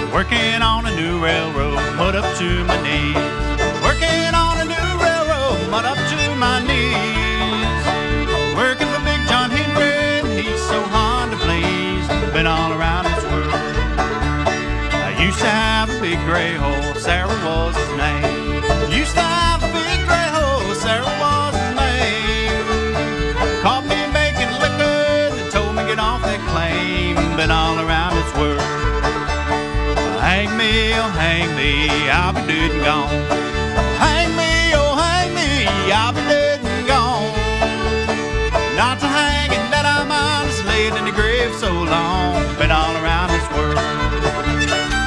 Working on a new railroad, mud up to my knees. Working on a new railroad, mud up to my knees. Working for Big John Henry, he's so hard to please. Been all around this world. I used to have a big gray horse, Sarah was his name. Used to have a big gray horse, Sarah was his name. Caught me making liquor, they told me get off that claim. Been all around this world. Hang me, oh hang me, I'll be dead and gone. Hang me, oh hang me, I'll be dead and gone. Not to hanging that I'm honest, laid in the grave so long. Been all around